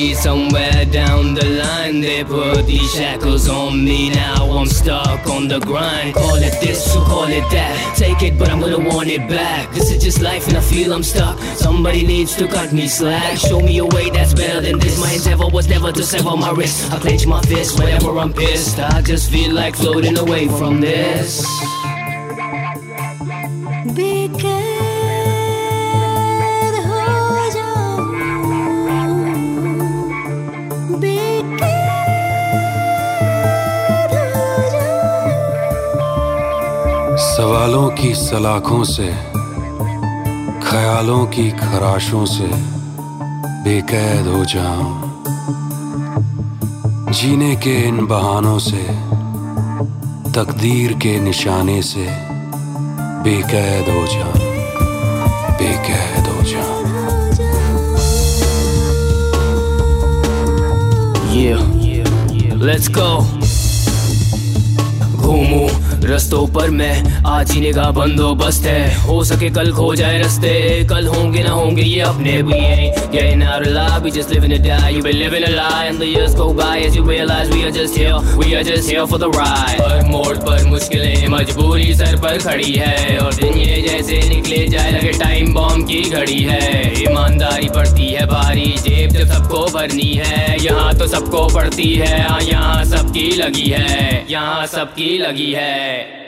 Maybe somewhere down the line they put these shackles on me. Now I'm stuck on the grind. Call it this or call it that, take it but I'm gonna want it back. This is just life and I feel I'm stuck. Somebody needs to cut me slack. Show me a way that's better than this. My endeavor was never to sever my wrist. I clench my fist whenever I'm pissed. I just feel like floating away from this. सवालों की सलाखों से, ख्यालों की खराशों से बेकैद हो जाऊं। जीने के इन बहानों से, तकदीर के निशाने से बेकैद हो जाऊं, बेकैद हो जाऊं। Yeah, let's go. घूमूं रस्तों पर मैं, आज जीने का बंदोबस्त है। हो सके कल खो जाए रास्ते, कल होंगे ना होंगे ये अपने भी। Getting out alive, we just living to die. You've been living a lie and the years go by as you realize we are just here for the ride. हर मोड़ पर मुश्किलें मजबूरी सर पर खड़ी है, और दिन ये जैसे निकले जाए लगे टाइम बॉम्ब की घड़ी है। ईमानदारी पड़ती है भारी, जेब जब सबको भरनी है। यहाँ तो सबको पड़ती है, यहाँ सबकी लगी है, यहाँ सबकी लगी है।